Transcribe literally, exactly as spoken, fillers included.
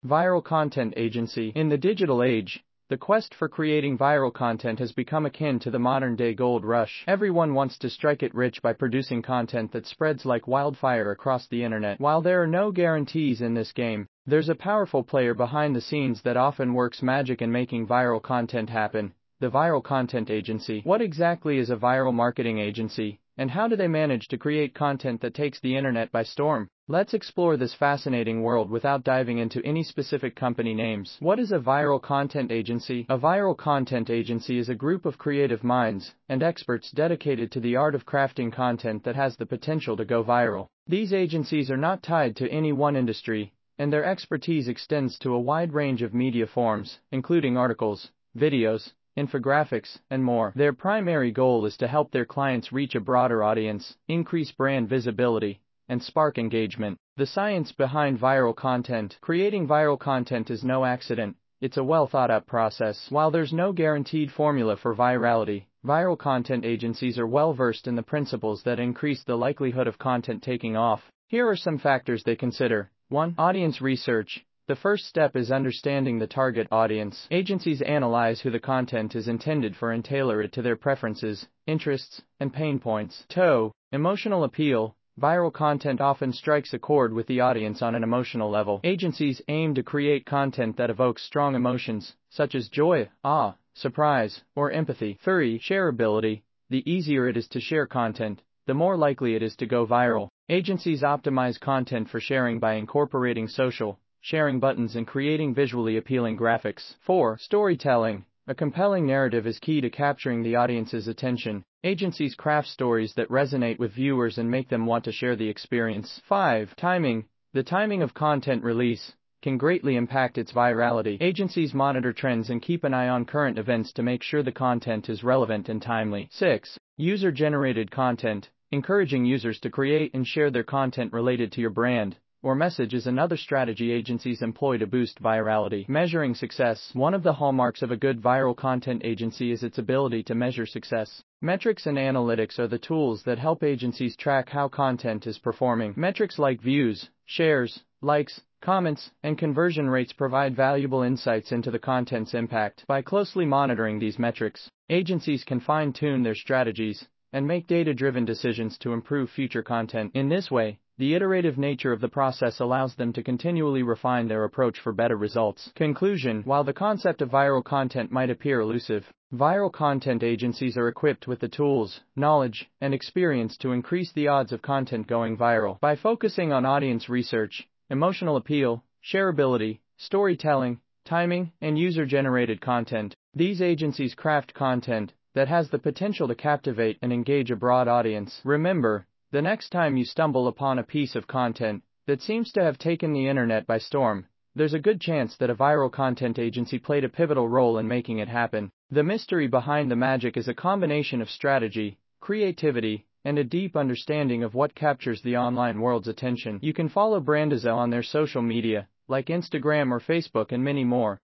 Viral content agency. In the digital age, the quest for creating viral content has become akin to the modern-day gold rush. Everyone wants to strike it rich by producing content that spreads like wildfire across the internet. While there are no guarantees in this game, there's a powerful player behind the scenes that often works magic in making viral content happen: the viral content agency. What exactly is a viral marketing agency, and how do they manage to create content that takes the internet by storm? Let's explore this fascinating world without diving into any specific company names. What is a viral content agency? A viral content agency is a group of creative minds and experts dedicated to the art of crafting content that has the potential to go viral. These agencies are not tied to any one industry, and their expertise extends to a wide range of media forms, including articles, videos, infographics, and more. Their primary goal is to help their clients reach a broader audience, increase brand visibility, and spark engagement. The science behind viral content. Creating viral content is no accident, it's a well thought out process. While there's no guaranteed formula for virality, viral content agencies are well versed in the principles that increase the likelihood of content taking off. Here are some factors they consider. one. Audience research. The first step is understanding the target audience. Agencies analyze who the content is intended for and tailor it to their preferences, interests, and pain points. two. Emotional appeal. Viral content often strikes a chord with the audience on an emotional level. Agencies aim to create content that evokes strong emotions, such as joy, awe, surprise, or empathy. three. Shareability. The easier it is to share content, the more likely it is to go viral. Agencies optimize content for sharing by incorporating social sharing buttons and creating visually appealing graphics. four. Storytelling. A compelling narrative is key to capturing the audience's attention. Agencies craft stories that resonate with viewers and make them want to share the experience. five. Timing. The timing of content release can greatly impact its virality. Agencies monitor trends and keep an eye on current events to make sure the content is relevant and timely. six. User-generated content. Encouraging users to create and share their content related to your brand or message is another strategy agencies employ to boost virality. Measuring success. One of the hallmarks of a good viral content agency is its ability to measure success. Metrics and analytics are the tools that help agencies track how content is performing. Metrics like views, shares, likes, comments, and conversion rates provide valuable insights into the content's impact. By closely monitoring these metrics, agencies can fine-tune their strategies and make data-driven decisions to improve future content. In this way, the iterative nature of the process allows them to continually refine their approach for better results. Conclusion. While the concept of viral content might appear elusive, viral content agencies are equipped with the tools, knowledge, and experience to increase the odds of content going viral. By focusing on audience research, emotional appeal, shareability, storytelling, timing, and user-generated content, these agencies craft content that has the potential to captivate and engage a broad audience. Remember, the next time you stumble upon a piece of content that seems to have taken the internet by storm, there's a good chance that a viral content agency played a pivotal role in making it happen. The mystery behind the magic is a combination of strategy, creativity, and a deep understanding of what captures the online world's attention. You can follow Brandizo on their social media, like Instagram or Facebook, and many more.